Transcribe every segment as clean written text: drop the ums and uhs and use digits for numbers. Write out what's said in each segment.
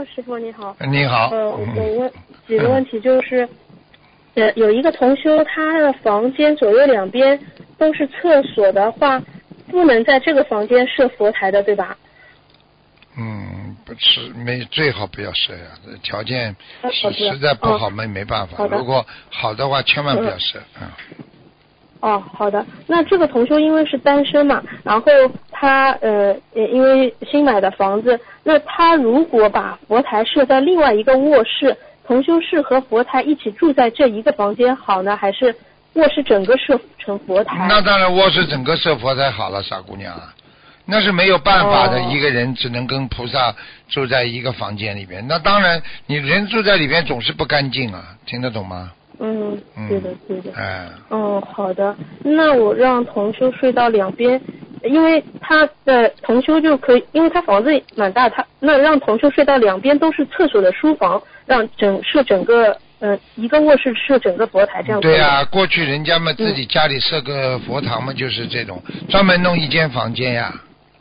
师傅你好。 你好。 我问几个问题，就是有一个同修，他的房间左右两边都是厕所的话，不能在这个房间设佛台的，对吧？ 不是最好不要设呀，条件实在不好没办法。如果好的话，千万不要设。 好的。那这个同修因为是单身嘛，然后他因为新买的房子，那他如果把佛台设在另外一个卧室，同修是和佛台一起住在这一个房间好呢，还是卧室整个设成佛台？ 那当然卧室整个设佛台好了，傻姑娘啊。那是没有办法的，一个人只能跟菩萨住在一个房间里边。那当然，你人住在里边总是不干净啊，听得懂吗？ 对的。好的。那我让同修睡到两边，因为他的同修就可以，因为他房子蛮大，那让同修睡到两边都是厕所的书房，让设整个一个卧室设整个佛台这样。 对啊，过去人家们自己家里设个佛堂嘛，就是这种专门弄一间房间呀。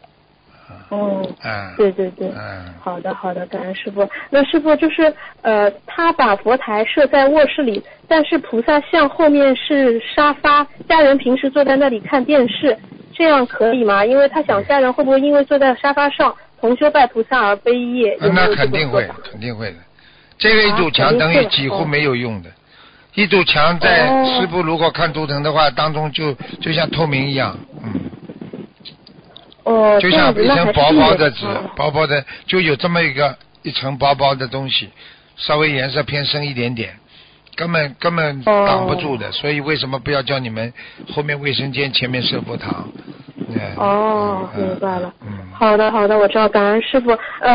对。好的，感恩师傅。那师傅就是他把佛台设在卧室里，但是菩萨像后面是沙发，家人平时坐在那里看电视，这样可以吗？因为他想家人会不会因为坐在沙发上同修拜菩萨而悲业？ 那肯定会的。这个一堵墙等于几乎没有用的。一堵墙在师傅如果看图腾的话，当中就像透明一样。就像一层薄薄的纸，薄薄的就有这么一层薄薄的东西，稍微颜色偏深一点点，根本挡不住的。所以为什么不要叫你们后面卫生间前面设佛堂？ 明白了。好的，我知道，感恩师傅。